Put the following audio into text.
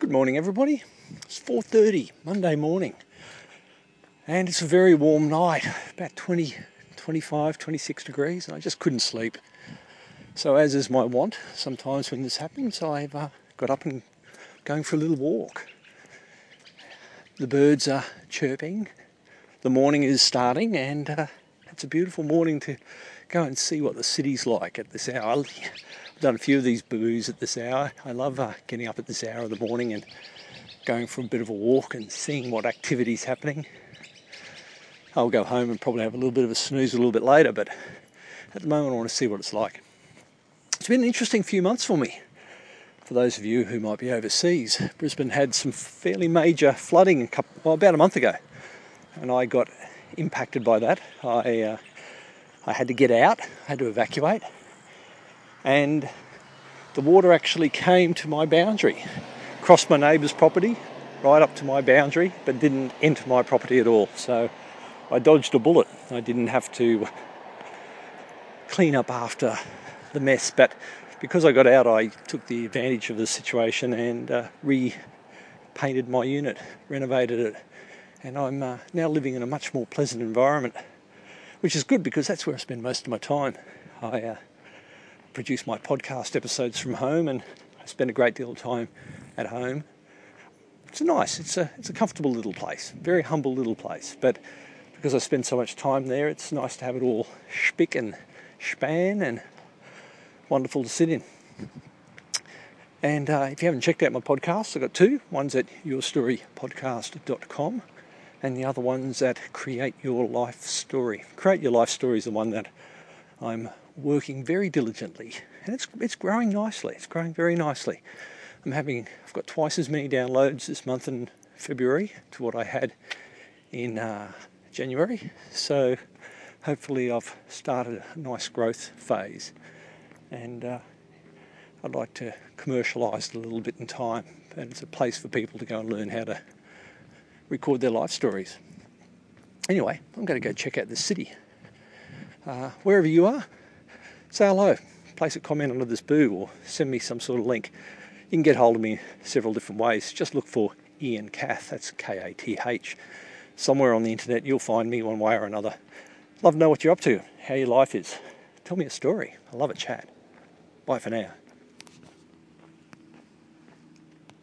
Good morning, everybody. It's 4:30 Monday morning, and it's a very warm night, about 20, 25, 26 degrees, and I just couldn't sleep. So as is my wont, sometimes when this happens, I've got up and going for a little walk. The birds are chirping, the morning is starting, and it's a beautiful morning to go and see what the city's like at this hour. I've done a few of these boos at this hour. I love getting up at this hour of the morning and going for a bit of a walk and seeing what activity's happening. I'll go home and probably have a little bit of a snooze a little bit later, but at the moment I want to see what it's like. It's been an interesting few months for me. For those of you who might be overseas, Brisbane had some fairly major flooding about a month ago, and I got impacted by that. I had to get out, I had to evacuate, and the water actually came to my boundary, crossed my neighbour's property, right up to my boundary, but didn't enter my property at all. So I dodged a bullet. I didn't have to clean up after the mess, but because I got out, I took the advantage of the situation and repainted my unit, renovated it, and I'm now living in a much more pleasant environment, which is good because that's where I spend most of my time. I produce my podcast episodes from home, and I spend a great deal of time at home. It's nice. It's a comfortable little place, very humble little place. But because I spend so much time there, it's nice to have it all spick and span and wonderful to sit in. And if you haven't checked out my podcasts, I've got two. One's at yourstorypodcast.com and the other one's at Create Your Life Story. Create Your Life Story is the one that I'm working very diligently, and it's growing nicely. It's growing very nicely. I've got twice as many downloads this month in February to what I had in January. So hopefully I've started a nice growth phase, and I'd like to commercialise it a little bit in time. And it's a place for people to go and learn how to record their life stories. Anyway, I'm going to go check out the city. Wherever you are, say hello, place a comment under this boo, or send me some sort of link. You can get hold of me several different ways. Just look for Ian Kath, that's Kath. Somewhere on the internet you'll find me one way or another. Love to know what you're up to, how your life is. Tell me a story. I love a chat. Bye for now.